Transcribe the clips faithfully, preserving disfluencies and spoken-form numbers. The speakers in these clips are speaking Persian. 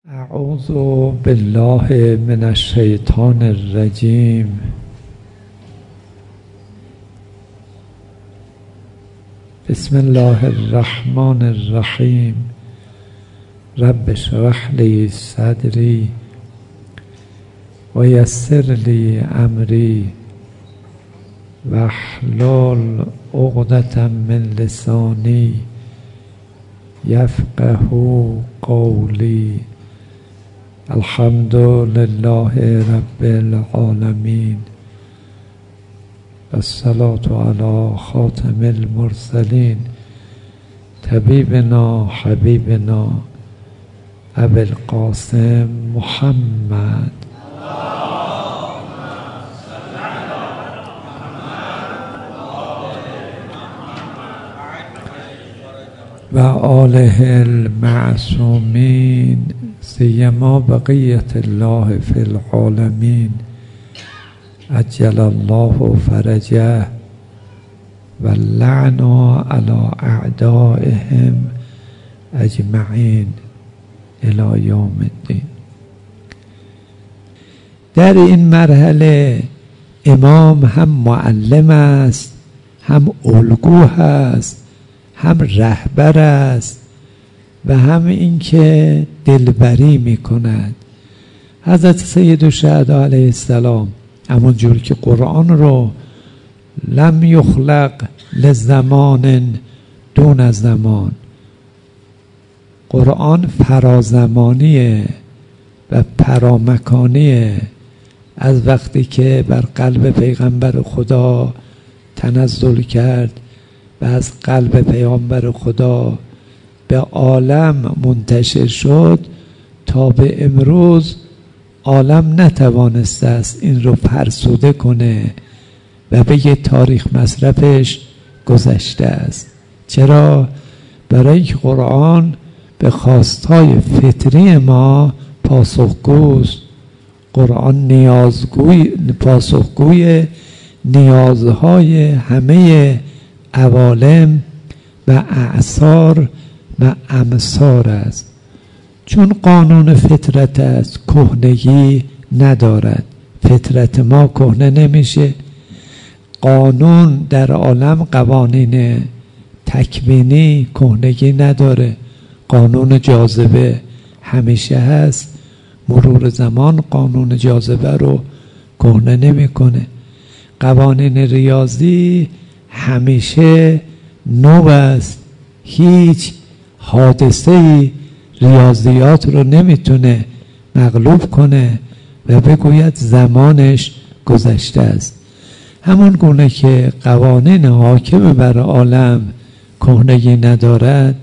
اعوذ بالله من الشیطان الرجیم. بسم الله الرحمن الرحیم. رب اشرح لی صدری و یسر لی امری واحلل عقدة من لسانی یفقهوا قولی. الحمد لله رب العالمین والصلاة علی خاتم المرسلین طبیبنا حبیبنا ابی القاسم محمد و آله المعصومین سیما بقیت الله فی العالمین عجل الله فرجه و اللعن علی اعدائهم اجمعین الی یوم الدین. در این مرحله امام هم معلم است، هم الگو هست، هم رهبر است و هم این که دلبری می کند. حضرت سید الشهدا علیه السلام همون جور که قرآن رو لم یخلق لزمان دون زمان، قرآن فرازمانیه و پرامکانیه. از وقتی که بر قلب پیغمبر خدا تنزل کرد و از قلب پیغمبر خدا به عالم منتشر شد تا به امروز عالم نتوانسته است این رو فرسوده کنه و بگه تاریخ مصرفش گذشته است. چرا؟ برای اینکه قرآن به خواستهای فطری ما پاسخگوست. قرآن نیازگوی پاسخگوی نیازهای همه عوالم و اعصار و امصار است. چون قانون فطرت است، کهنگی ندارد. فطرت ما کهنه نمیشه. قانون در عالم قوانین تکوینی کهنگی نداره. قانون جاذبه همیشه هست. مرور زمان قانون جاذبه رو کهنه نمیکنه. قوانین ریاضی همیشه نو است. هیچ حادثه‌ای ریاضیات رو نمیتونه مغلوب کنه و بگوید زمانش گذشته است. همون گونه که قوانین حاکم بر عالم کهنگی ندارد،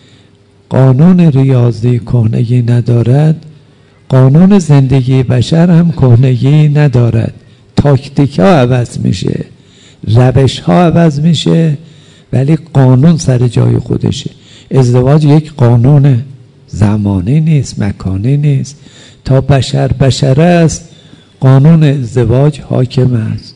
قانون ریاضی کهنگی ندارد، قانون زندگی بشر هم کهنگی ندارد. تاکتیک ها عوض میشه، روش ها عوض میشه، ولی قانون سر جای خودشه. ازدواج یک قانون زمانی نیست، مکانی نیست. تا بشر بشر است قانون ازدواج حاکم است.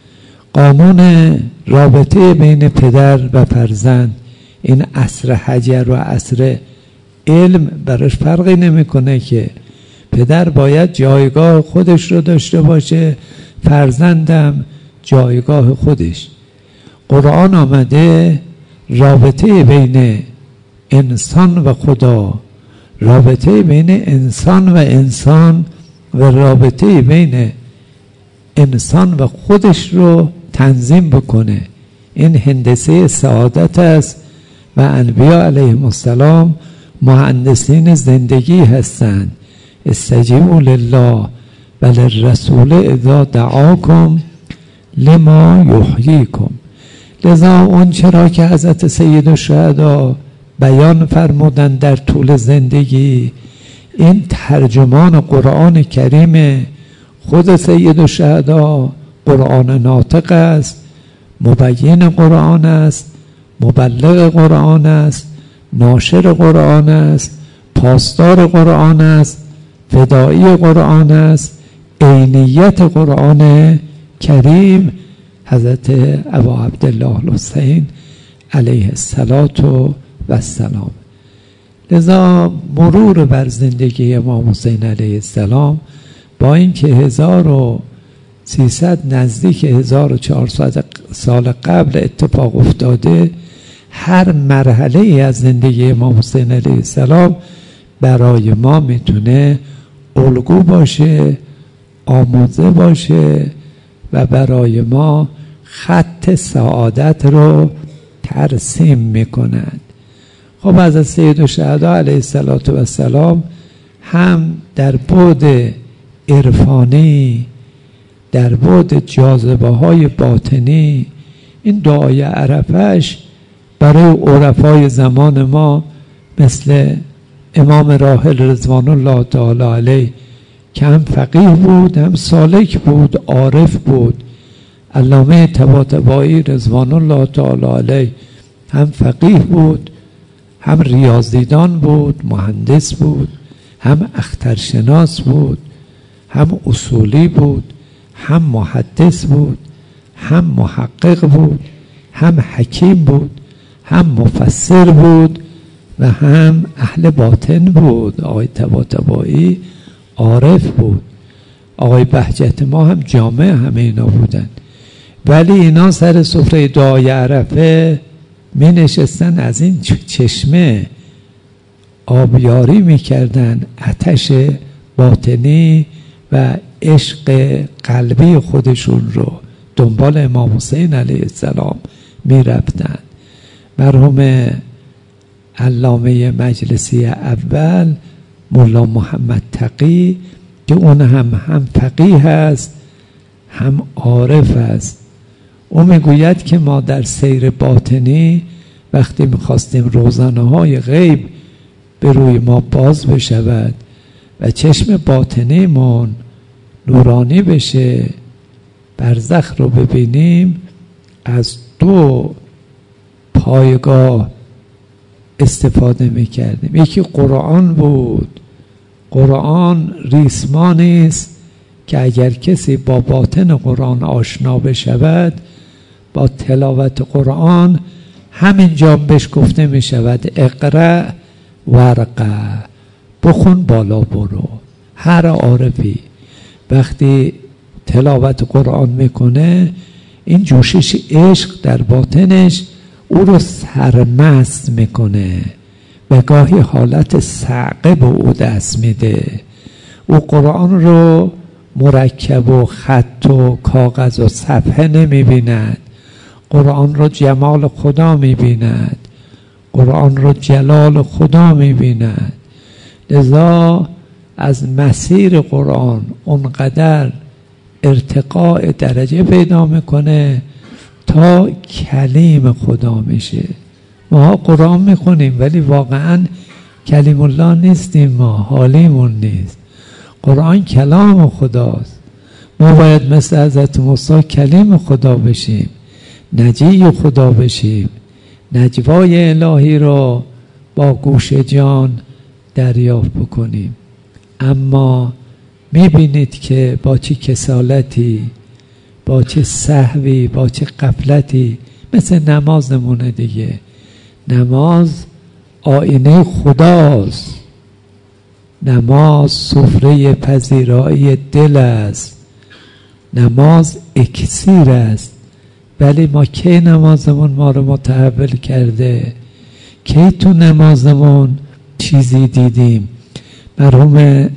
قانون رابطه بین پدر و فرزند، این عصر حجر و عصر علم براش فرقی نمیکنه که پدر باید جایگاه خودش رو داشته باشه، فرزندم جایگاه خودش. قرآن آمده رابطه بین انسان و خدا، رابطه بین انسان و انسان و رابطه بین انسان و خودش رو تنظیم بکنه. این هندسه سعادت است و انبیا علیهم السلام مهندسین زندگی هستند. استجیبوا لله و للرسول اذا دعاکم لما یحییکم. لذا اون چرا که حضرت سید الشهدا بیان فرمودن در طول زندگی، این ترجمان قرآن کریم خود سید الشهدا قرآن ناطق است، مبین قرآن است، مبلغ قرآن است، ناشر قرآن است، پاسدار قرآن است، فدایی قرآن است، عینیت قرآن کریم. حضرت ابا عبدالله الحسین علیه الصلاة و السلام. لذا مرور بر زندگی امام حسین علیه السلام با اینکه هزار و سیصد نزدیک هزار و چهارصد سال قبل اتفاق افتاده، هر مرحله ای از زندگی امام حسین علیه السلام برای ما میتونه الگو باشه، آموزه باشه و برای ما خط سعادت رو ترسیم میکنند. خب از سید الشهدا علیه السلام هم در بعد عرفانی، در بعد جاذبه های باطنی، این دعای عرفش برای عرفای زمان ما مثل امام راحل رضوان الله تعالی علیه که هم فقیه بود، هم سالک بود، عارف بود. علامه طباطبایی رضوان الله تعالی علیه هم فقیه بود، هم ریاضیدان بود، مهندس بود، هم اخترشناس بود، هم اصولی بود، هم محدث بود، هم محقق بود، هم حکیم بود، هم مفسر بود و هم اهل باطن بود. آقای طباطبایی عارف بود، آقای بهجت ما هم جامع همه اینا بودن. ولی اینا سر سفره دعای عرفه می نشستن، از این چشمه آبیاری می کردن، آتش باطنی و عشق قلبی خودشون رو دنبال امام حسین علیه السلام می رفتن. مرحوم علامه مجلسی اول مولا محمد تقی که اون هم هم فقیه هست هم عارف است، او میگوید که ما در سیر باطنی وقتی میخواستیم روزنه های غیب به روی ما باز بشود و چشم باطنیمون نورانی بشه، برزخ رو ببینیم، از دو پایگاه استفاده میکردیم. یکی قرآن بود. قرآن ریسمانی است که اگر کسی با باطن قرآن آشنا بشود، با تلاوت قرآن همینجا بهش گفته می شود اقرأ ورقه، بخون بالا برو. هر عارفی وقتی تلاوت قرآن میکنه، این جوشش عشق در باطنش او رو سرمست میکنه و گاهی حالت صعقه به او دست میده. او قرآن رو مرکب و خط و کاغذ و صفحه نمیبیند، قرآن رو جمال خدا میبیند، قرآن رو جلال خدا میبیند. لذا از مسیر قرآن اونقدر ارتقاء درجه پیدا میکنه تا کلیم خدا میشه. ما قرآن میخونیم ولی واقعا کلیم الله نیستیم، ما حالیمون نیست. قرآن کلام خداست. ما باید مثل حضرت موسی کلیم خدا بشیم، نجی خدا بشیم، نجوای الهی را با گوش جان دریافت بکنیم. اما میبینید که با چه کسالتی، با چه سهوی، با چه غفلتی، مثل نماز نمونه دیگه. نماز آینه خداست، نماز سفره پذیرایی دل است، نماز اکسیر است. ولی ما کی نمازمون ما رو متحول کرده؟ کی تو نمازمون چیزی دیدیم؟ مرحوم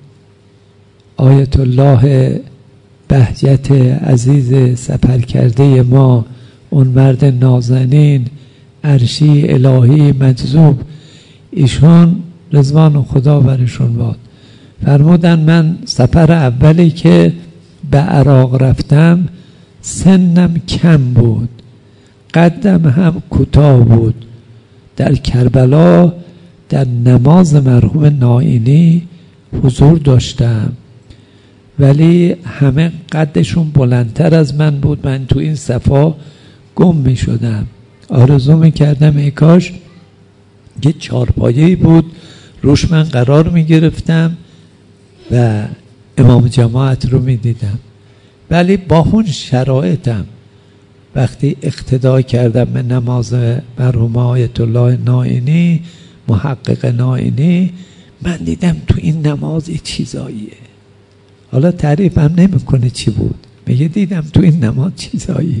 آیت الله بهجت عزیز سفر کرده ما، اون مرد نازنین عرشی الهی مجذوب، ایشون رضوان خدا برشون باد، فرمودن من سفر اولی که به عراق رفتم سنم کم بود، قدم هم کوتاه بود. در کربلا در نماز مرحوم نائینی حضور داشتم، ولی همه قدشون بلندتر از من بود. من تو این صفا گم می شدم. آرزو می کردم ای کاش یه چارپایه‌ای بود روش من قرار می گرفتم و امام جماعت رو می دیدم. ولی با اون شرایطم وقتی اقتدا کردم به نماز مرحوم آیت الله نائینی، محقق نائینی، من دیدم تو این نماز یه چیزاییه. حالا تعریفم نمیکنه چی بود، میگه دیدم تو این نماز چیزاییه.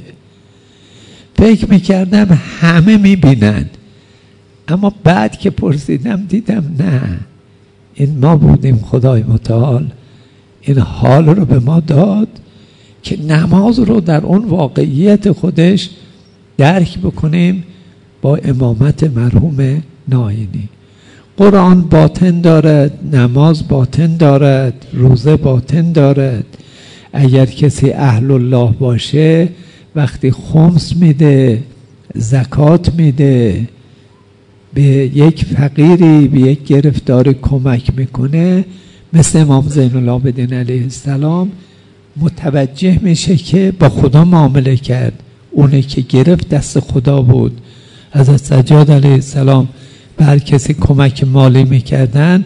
فکر میکردم همه میبینن، اما بعد که پرسیدم دیدم نه، این ما بودیم خدای متعال این حال رو به ما داد که نماز رو در اون واقعیت خودش درک بکنیم با امامت مرحوم نائینی. قرآن باطن دارد، نماز باطن دارد، روزه باطن دارد. اگر کسی اهل الله باشه وقتی خمس میده، زکات میده، به یک فقیری، به یک گرفتاری کمک میکنه، مثل امام زین العابدین علیه السلام متوجه میشه که با خدا معامله کرد. اونه که گرفت دست خدا بود. حضرت سجاد علیه السلام به هر کسی کمک مالی میکردن،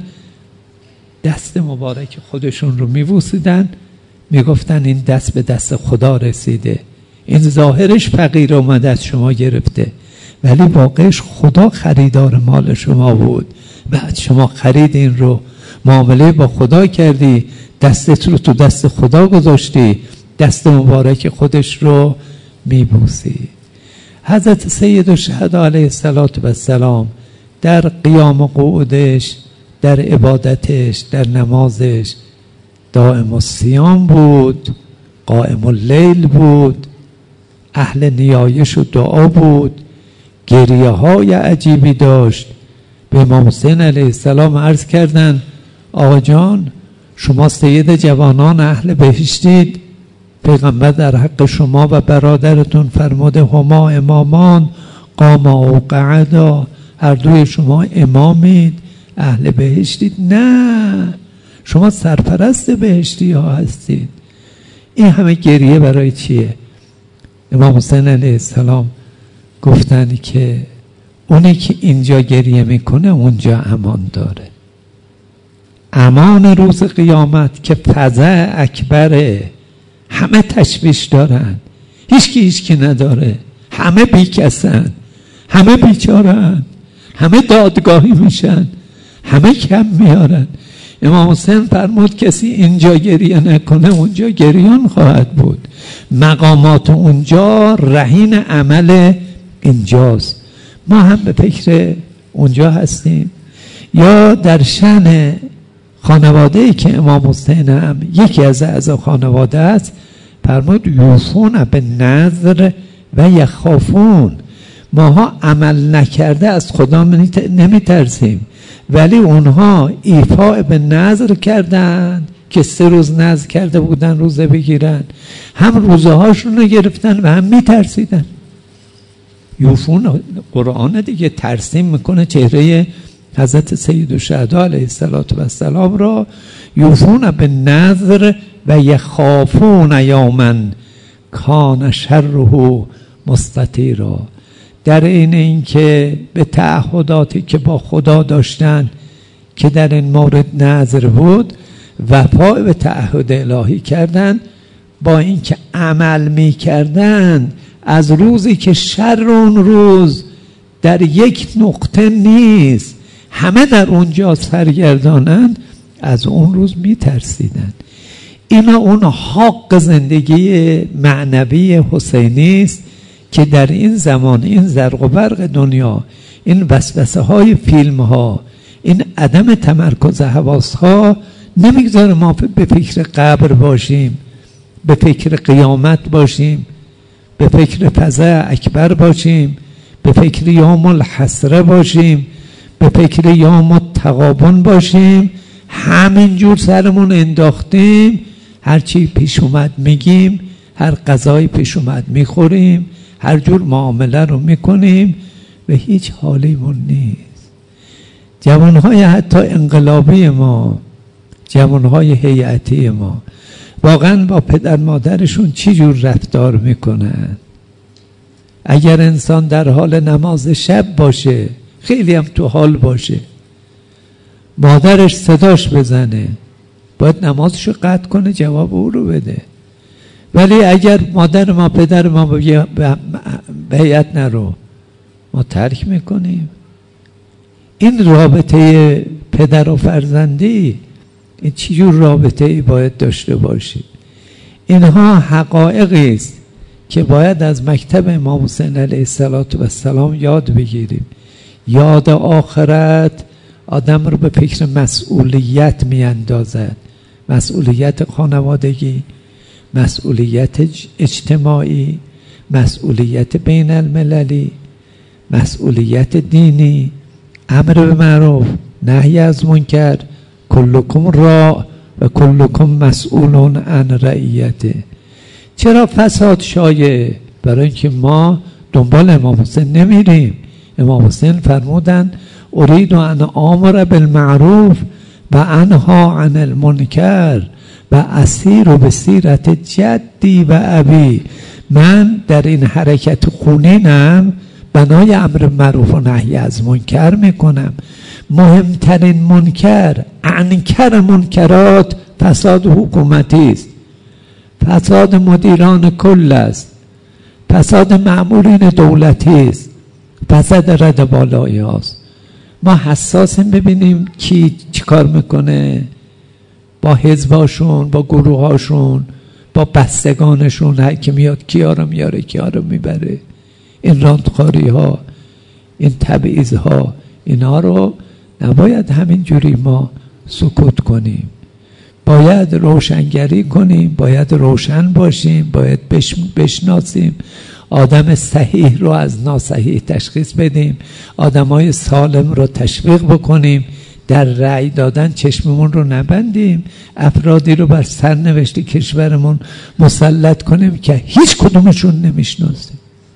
دست مبارک خودشون رو میبوسیدن، میگفتن این دست به دست خدا رسیده، این ظاهرش فقیر اومده از شما گرفته، ولی واقعش خدا خریدار مال شما بود. بعد شما خرید این رو، معامله با خدا کردی، دستت رو تو دست خدا گذاشتی، دست مبارک خودش رو میبوسی. حضرت سید الشهدا علیه السلام در قیام و قعودش، در عبادتش، در نمازش دائم الصیام بود، قائم اللیل بود، اهل نیایش و دعا بود، گریه های عجیبی داشت. به امام حسین علیه السلام عرض کردن آقا جان شما سید جوانان اهل بهشتید، پیغمبر در حق شما و برادرتون فرموده هما امامان قاما و قعدا، هر دوی شما امامید، اهل بهشتید. نه، شما سرپرست بهشتی ها هستید. این همه گریه برای چیه؟ امام حسین علیه السلام گفتن که اونی که اینجا گریه میکنه اونجا امان داره. امان روز قیامت که فزع اکبره، همه تشویش دارن، هیچکی هیچکی نداره، همه بیکسن، همه بیچارن، همه دادگاهی میشن، همه کم میارن. امام حسین فرمود کسی اینجا گریه نکنه اونجا گریان خواهد بود. مقامات اونجا رهین عمل اینجاست. ما هم به فکر اونجا هستیم. یا در شأن خانواده‌ای که امام حسین هم یکی از اعضا خانواده است، فرمود یوفون به نذر و یخافون. ماها عمل نکرده از خدا نمی ترسیم، ولی اونها ایفاء به نذر کردن که سه روز نذر کرده بودن روزه بگیرن، هم روزه هاشون رو گرفتن و هم می ترسیدن. یوفون قرآن دیگه ترسیم میکنه چهره حضرت سید الشهدا علیه السلام را. یوفون به نذر و یخافون یوما کان شره مستطیرا. در این این که به تعهداتی که با خدا داشتن که در این مورد نذر بود وفا به تعهد الهی کردن، با اینکه عمل می کردن از روزی که شر اون روز در یک نقطه نیست، همه در اونجا سرگردانند، از اون روز می ترسیدن. اینا اون حق زندگی معنوی حسینی است که در این زمان، این زرق و برق دنیا، این وسوسه های فیلم ها، این عدم تمرکز حواس ها نمیگذاره ما به فکر قبر باشیم، به فکر قیامت باشیم، به فکر فزع اکبر باشیم، به فکر یوم الحسره باشیم، به فکر یوم التغابن باشیم. همینجور سرمون انداختیم، هر چی پیش اومد میگیم، هر غذایی پیش اومد میخوریم، هر جور معامله رو میکنیم و هیچ حالیمون نیست. جوانهای حتی انقلابی ما، جوانهای هیئتی ما، واقعا با پدر مادرشون چی جور رفتار میکنن؟ اگر انسان در حال نماز شب باشه، خیلی هم تو حال باشه، مادرش صداش بزنه، باید نمازشو قطع کنه، جواب او رو بده. ولی اگر مادر ما پدر ما به هیئت نرو، ما ترک میکنیم. این رابطه پدر و فرزندی این چی جور رابطه ای باید داشته باشید؟ اینها حقایقی است که باید از مکتب امام حسین علیه السلام یاد بگیریم. یاد آخرت آدم رو به فکر مسئولیت میاندازد، مسئولیت خانوادگی، مسئولیت اجتماعی، مسئولیت بین المللی، مسئولیت دینی، امر به معروف، نهی از منکر، کلکم راع و کلکم مسئولون عن رعیته. چرا فساد شایع؟ برای اینکه ما دنبال امام حسین نمیریم. امام حسین فرمودن ارید ان آمر بالمعروف و انها عن المنکر و اسیر به سیرت جدی و ابی. من در این حرکت خونینم بنای امر معروف و نهی از منکر میکنم. مهمترین منکر، انکر منکرات، فساد حکومتی است، فساد مدیران کل است، فساد مأمورین دولتی است، فساد رد بالایی هاست. ما حساسیم ببینیم کی چی کار میکنه با حزباشون، با گروهاشون، با بستگانشون، هر کی میاد کیا رو میاره کیا رو میبره. این راندخاری ها، این تبعیض ها، اینا رو نباید همینجوری ما سکوت کنیم. باید روشنگری کنیم، باید روشن باشیم، باید بشناسیم، آدم صحیح رو از ناصحیح تشخیص بدیم، آدمای سالم رو تشویق بکنیم، در رأی دادن چشممون رو نبندیم، افرادی رو بر سرنوشت کشورمون مسلط کنیم که هیچ کدومشون نمیشناسیم.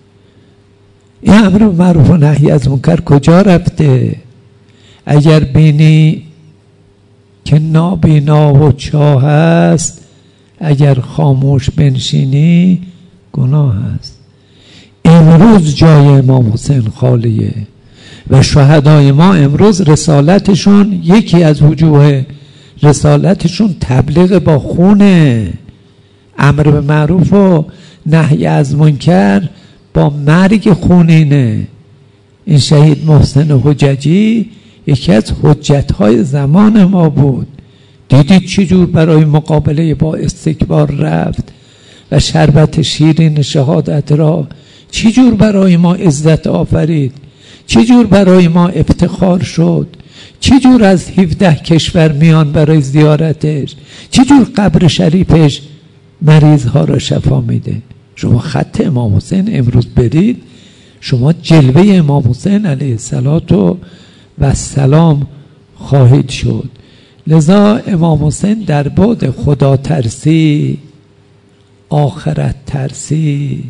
این امر معروف و نهی از منکر کجا رفته؟ اگر بینی که نابینا و چاه است، اگر خاموش بنشینی گناه است. امروز جای امام حسین خالیه و شهدای ما امروز رسالتشون، یکی از وجوه رسالتشون تبلیغ با خونه، امر به معروف و نهی از منکر با مرگ خونینه. این شهید محسن حججی یکی از حجتهای زمان ما بود. دیدید چجور برای مقابله با استکبار رفت و شربت شیرین شهادت را چجور برای ما عزت آفرید، چجور برای ما افتخار شد، چجور از هفده کشور میان برای زیارتش، چجور قبر شریفش مریض ها را شفا میده. شما خط امام حسین امروز برید، شما جلوه امام حسین علیه السلام و سلام خواهید شد. لذا امام حسین در بعد خدا ترسی، آخرت ترسی،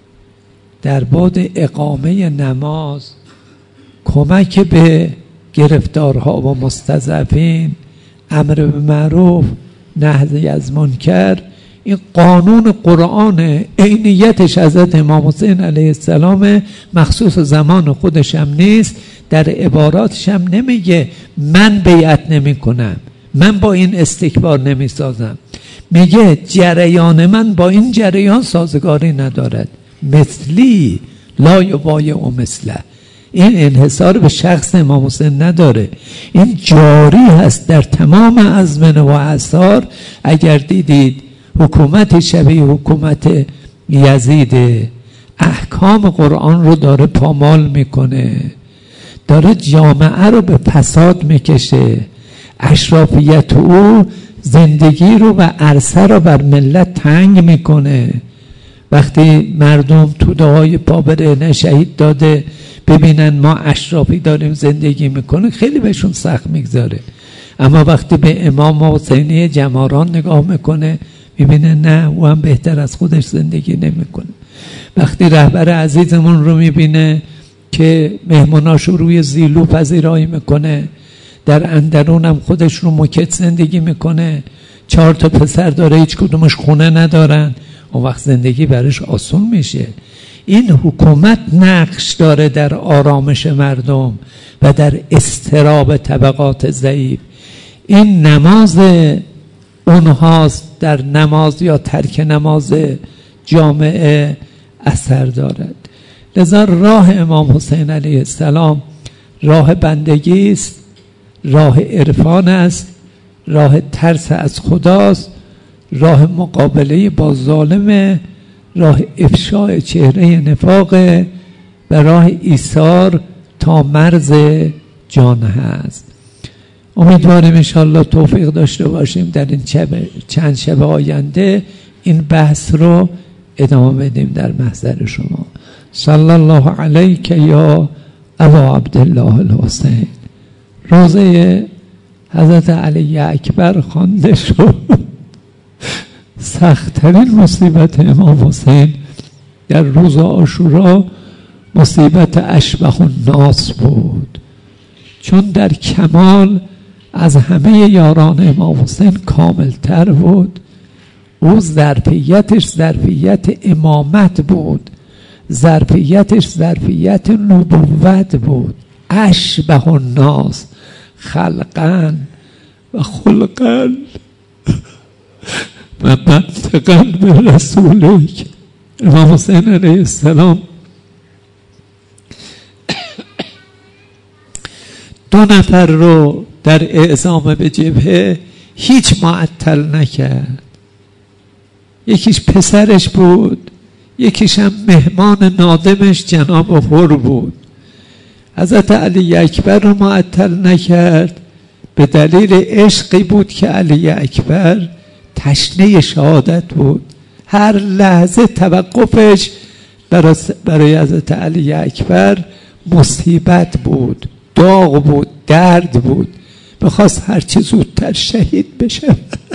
در بعد اقامه نماز، کمک به گرفتارها و مستضعفین، امر به معروف، نهی از منکر، این قانون قرآن عینیتش حضرت امام حسین علیه السلام، مخصوص زمان خودش هم نیست. در عباراتش هم نمیگه من بیعت نمی کنم، من با این استکبار نمی سازم، میگه جریان من با این جریان سازگاری ندارد، مثلی لا یبایع مثله. این انحصار به شخص امام حسین نداره، این جاری هست در تمام ازمنه و اعصار. اگر دیدید حکومت شبیه حکومت یزید احکام قرآن رو داره پامال میکنه، داره جامعه رو به فساد میکشه، اشرافیت او زندگی رو و عرصه رو بر ملت تنگ میکنه. وقتی مردم توده های پابرهنه شهید داده ببینن ما اشرافی داریم زندگی میکنه، خیلی بهشون سخت میگذاره. اما وقتی به امام حسینی جماران نگاه میکنه میبینه نه، او هم بهتر از خودش زندگی نمیکنه. وقتی رهبر عزیزمون رو میبینه که مهموناش رو روی زیلو پذیرایی میکنه، در اندرون هم خودش رو موکت زندگی میکنه، چهار تا پسر داره هیچ کدومش خونه ندارن، اون وقت زندگی برش آسون میشه. این حکومت نقش داره در آرامش مردم و در اضطراب طبقات ضعیف. این نماز اونهاست در نماز یا ترک نماز جامعه اثر دارد. لذا راه امام حسین علیه السلام راه بندگی است، راه عرفان است، راه ترس از خداست، راه مقابله با ظالم، راه افشاء چهره نفاق و راه ایثار تا مرز جان هست. امیدواریم انشاءالله توفیق داشته باشیم در این چند شب آینده این بحث رو ادامه بدیم در محضر شما. صلی الله علیک یا ابا عبدالله الحسین. روزه حضرت علی اکبر خوانده شد. سخت‌ترین مصیبت امام حسین در روز عاشورا مصیبت اشبه الناس بود، چون در کمال از همه یاران امام حسین کاملتر بود. او ظرفیتش ظرفیت امامت بود، ظرفیتش ظرفیت نبوت بود. اشبه الناس خلقا و خلقا و منطقا به رسولک. امام حسین علیه السلام دو نفر رو در اعزام به جبهه هیچ معطل نکرد. یکیش پسرش بود، یکیش هم مهمان نادمش جناب حر بود. حضرت علی اکبر رو معطل نکرد به دلیل عشقی بود که علی اکبر تشنه شهادت بود. هر لحظه توقفش برای حضرت علی اکبر مصیبت بود، داغ بود، درد بود، بخواست هرچی زودتر شهید بشه.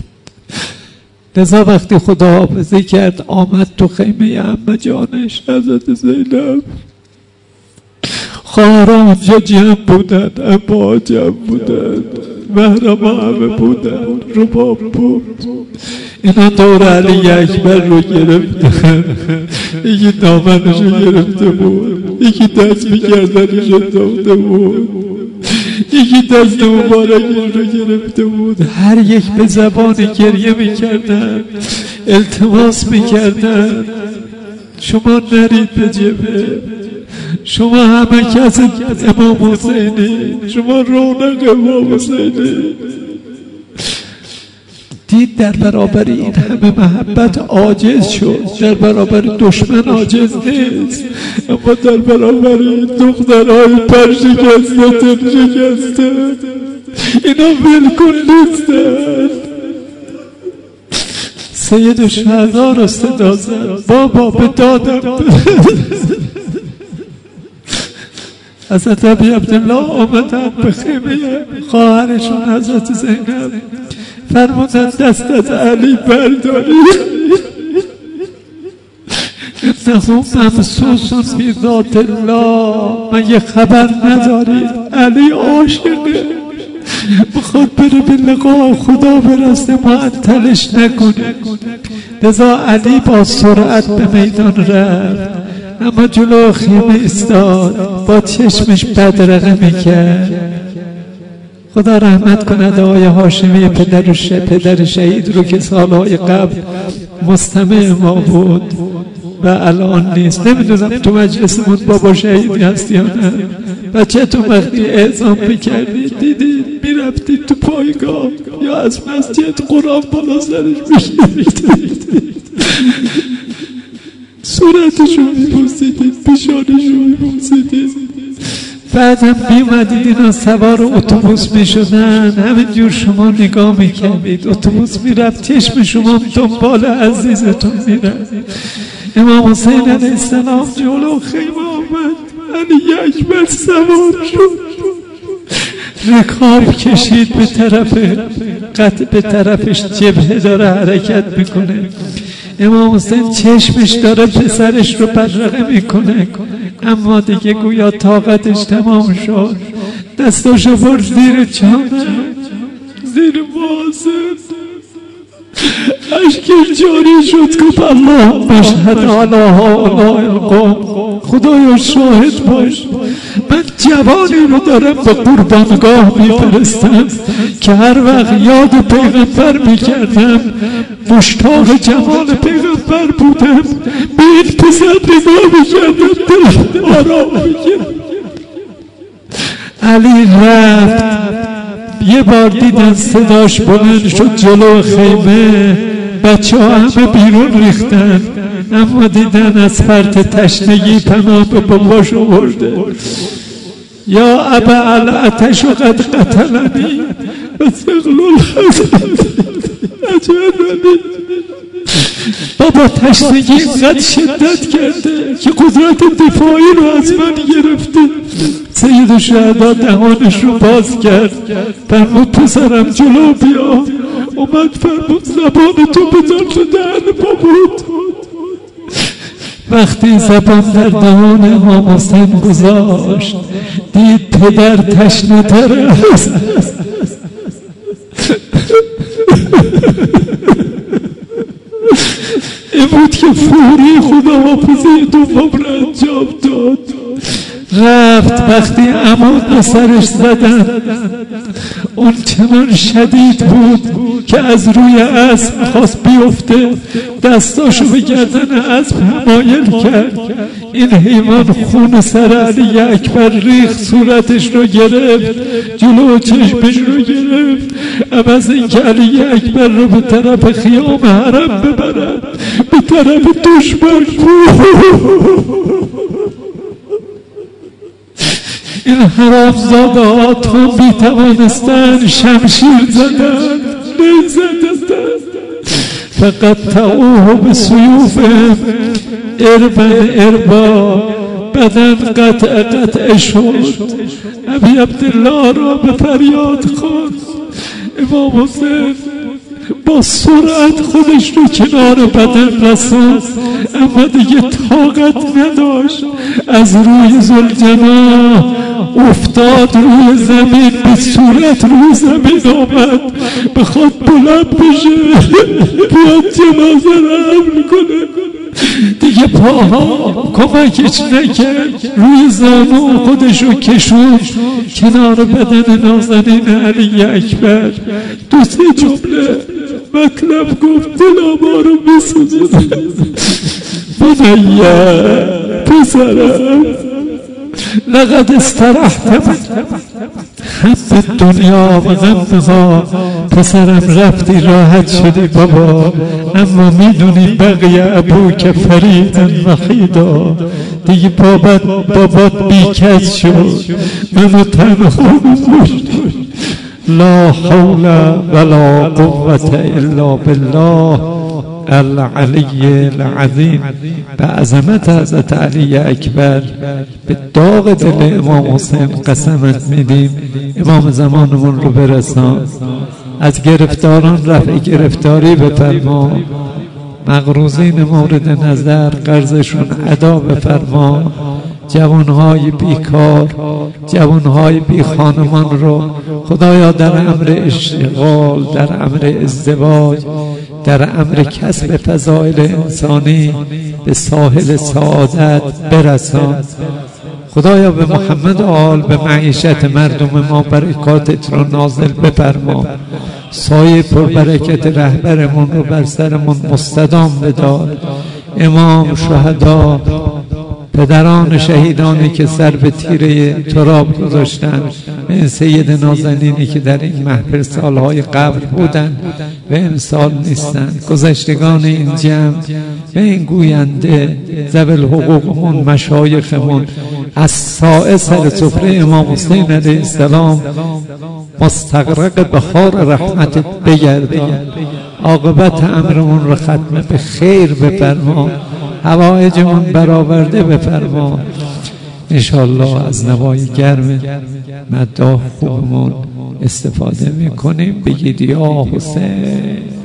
لذا وقتی خداحافظی کرد آمد تو خیمه عمه جانش حضرت زینب. خواهران آنجا جمع بودن، اما جمع بودن، محرم همه بودن، رباب بود. اینا دور علی اکبر رو گرفتن، یکی دامنش رو گرفته بود، یکی دست به گردنش انداخته بود، یکی دست مبارکش رو گرفته بود. هر یک به زبان گریه میکردن، التماس میکردن شما نرید به جبهه، شما همه کس امام حسینی، شما رونق امام حسینی. دید در برابر این همه محبت عاجز شد، در برابر دشمن عاجز نیست، اما در برابر این دخترهای پر شکسته تن شکسته اینا ولکن نیستن. سید الشهدا رو صدا زد، بابا به دادم. حضرت ابی عبدالله آمدن به خیمه خواهرشون حضرت زینب، فرمودن دست از علی برداری، انه ممسوس فی ذات الله. مگه خبر ندارید علی عاشقه، بخواد بره به لقاء خدا برسه، معطلش نکنه. لذا علی با سرعت به میدان رفت، اما جلو خیمه ایستاد، با چشمش بدرقه میکرد. خدا رحمت کند آقای هاشمی پدر ش... پدر شهید رو که سالهای قبل مستمع ما بود و الان نیست. نمیدونم تو مجلسمون بابا شهیدی هستی یا نه. بچه تو وقتی اعزام میکردید دیدید میرفتید تو پایگاه یا از مسجد قرآن بالا سرش میشنیدید، صورتشو میبوسیدید، پیشانشو میبوسیدید. بعد هم بیومدید اینا سوار اتوبوس میشدن، همینجور شما نگاه میکردید، اتوبوس میرفت چشم شما دنبال عزیزتون میرفت. امام حسین علیه السلام جلو خیمه آمد، علی اکبر سوار شد، رکاب کشید به طرف قطع به طرفش جبهه داره حرکت میکنه. امام حسین چشمش داره پسرش رو بدرقه میکنه، اما دیگه گویا طاقتش تمام شد. دستاشو برد زیر چانه، زیر محاسن، اشکش جاری شد. گفت اللهم اشهد علی هؤلاء القوم، خدایا شاهد باش من جوانی رو دارم به قربانگاه میفرستم که هر وقت یاد پیغمبر میکردم مشتاق جمال پیغمبر بودم، به این پسر نگاه میکردم دلم آرام میگیرم. علی رفت، یه بار دیدن صداش بلند شد جلو خیمه، بچه ها همه بیرون ریختن، اما دیدن از فرط تشنگی پناه به باباش آورده. یا ابا العطش قد قتلنی و ثقل الحزن اجرنی. بابا تشنگی اینقدر شدت کرده که قدرت دفاعی رو از من گرفته. سید الشهدا دهانش رو باز کرد، فرمود پسرم جلو بیا. اومد فرمود زبان تو بذار تو دهن بابات. وقتی زبان در دهان امام حسین گذاشت، دید پدر تشنه تر است. این بود که فوری خداحافظی دوم را انجام داد. رفت، وقتی عمود به سرش زدن، اون چنان شدید بود که از روی اسب خواست بیفته، دستاشو به گردن اسب مایل کرد. این حیوان خون سر علی اکبر ریخت، صورتش رو گرفت، جلو چشمش رو گرفت. عوض اینکه علی اکبر رو به طرف خیام حرم ببرد، به طرف دشمن این حرامزاده ها تا می توانستن شمشیر زدن، نی زدن، فقط تعوه به سیوفهم اربن اربا. بدن قطع قطع شد. ابی عبدالله را به فریاد خواند. امام حسین با سرعت خودش رو کنار بدن رساند، اما دیگه طاقت نداشت. از روی ذوالجناح افتاد روی زمین، به صورت روی زمین آمد، بخواد بلند بشه بیاد جنازه رو حمل کنه. دیگه پاها کمکش نکرد، روی زانو خودش رو کشوند کنار بدن نازنین علی اکبر. دو سه جمله مطلب گفت، دل ما رو بسوزونه. بنیه پسرم لقد استرحت من هم دنیا و غمها. پسرم رفتی راحت شدی بابا، اما میدونی بقیه ابوک فریدا وحیدا. دیگه بابات بابات بیکس شد، منو تنها گذاشتی. لا حول ولا قوة الا بالله العلی العظیم. به عظمت حضرت علی اکبر، به داغ دل امام حسین قسمت میدیم. امام زمانمون رو برسان، از گرفتاران رفع گرفتاری بفرما، مقروضین مورد نظر قرضشون ادا بفرما، جوانهای بیکار، جوانهای بی خانمان رو خدایا در امر اشتغال، در امر ازدواج، در امر کسب فضائل انسانی به ساحل سعادت برسان. خدایا به محمد آل، به معیشت مردم ما برکاتت رو نازل بفرما. سایه پربرکت رهبرمون رو بر سرمون مستدام بدار. امام، شهدا، پدران شهیدانی که سر به تیره تراب گذاشتن، این سید نازنینی که در این محفل سالهای قبل بودن و امسال نیستن، گذشتگان این جمع و این گوینده ذوی الحقوقمون، مشایخمون، از سایه سر سفره امام حسین علیه السلام مستغرق بخار رحمتت بگردان. عاقبت امرمون رو ختم به خیر بفرما، حوائجمون برآورده بفرما. انشاءالله از نوای گرم مداح خوبمون استفاده میکنیم. بگید یا حسین.